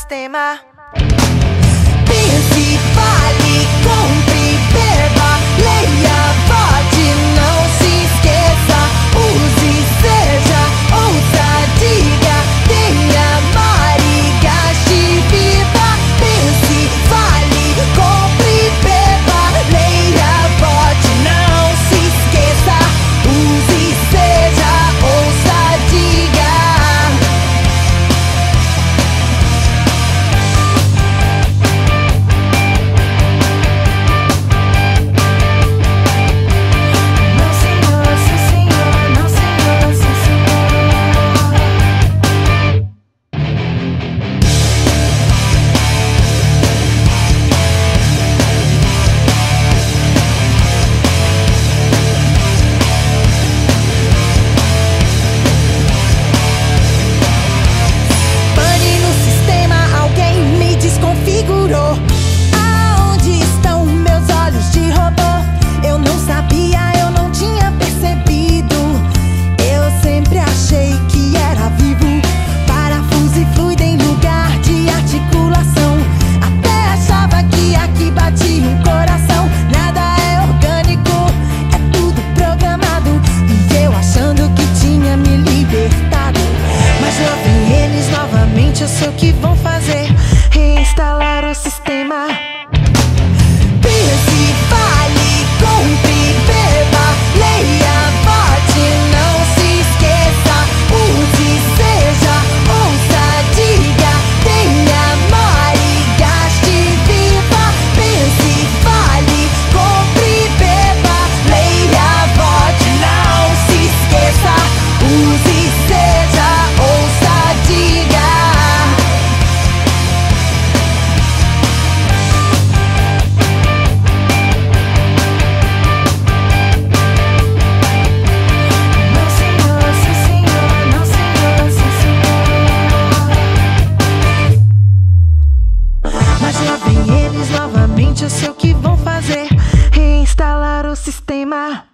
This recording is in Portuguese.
sistema. Pense, fale, compre, beba, leia, vote, não se esqueça. Use, seja, ouça, diga, tenha, mare, gaste, viva. Pense, fale, compre, beba, leia, vote, não se esqueça. Use, seja, ouça, diga. Aonde estão meus olhos de robô? Eu não sabia, eu não tinha percebido. Eu sempre achei que era vivo. Parafuso e fluido em lugar de articulação. Até achava que aqui batia um coração. Nada é orgânico, é tudo programado. E eu achando que tinha me libertado. Mas lá vem eles novamente, eu sei o que vão fazer. Reinstalar o sistema. Pense, fale, compre, beba, leia, vote, não se esqueça. Use, seja, ouça, diga, tenha, more, gaste, viva. Pense, fale, compre, beba, leia, vote, não se esqueça. Use, seja, ouça, diga. Novamente eu sei o que vão fazer. Reinstalar o sistema.